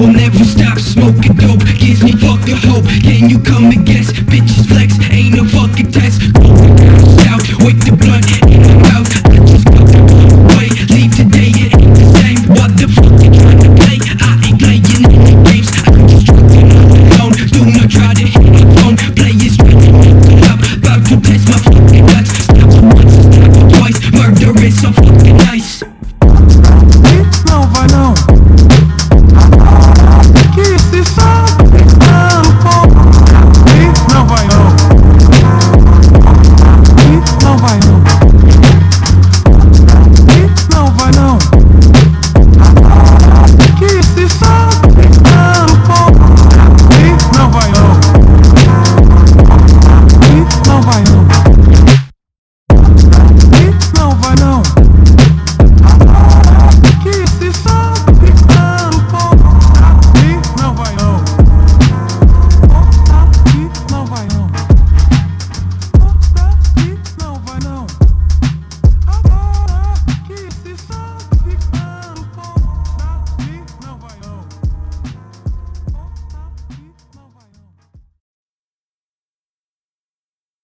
will never stop smoking dope. Gives me fucking hope. Can you come and guess? Bitches flex, ain't no fucking test. Out with the blunt in my mouth. I just